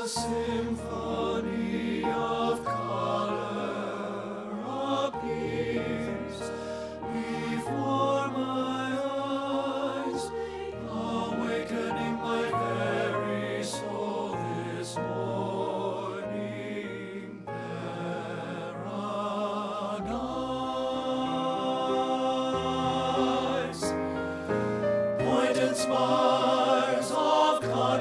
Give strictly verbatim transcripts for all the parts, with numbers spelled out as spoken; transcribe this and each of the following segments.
A symphony of color appears before my eyes, awakening my very soul this morning. Paradise, pointed spires of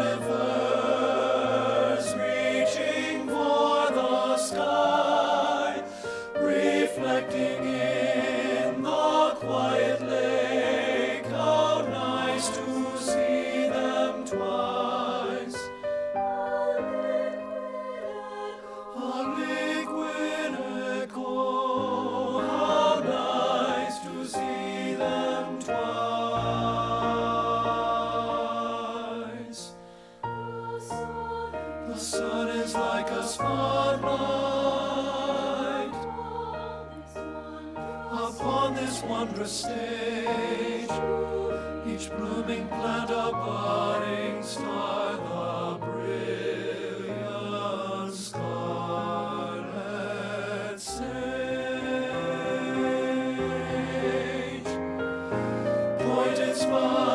conifers reaching for the sky, reflecting in the quiet lake. How nice to see them twice. A liquid echo, how nice to see them twice. The sun is like a spotlight upon this wondrous stage, each blooming plant a budding star, the brilliant scarlet sage. Pointed spire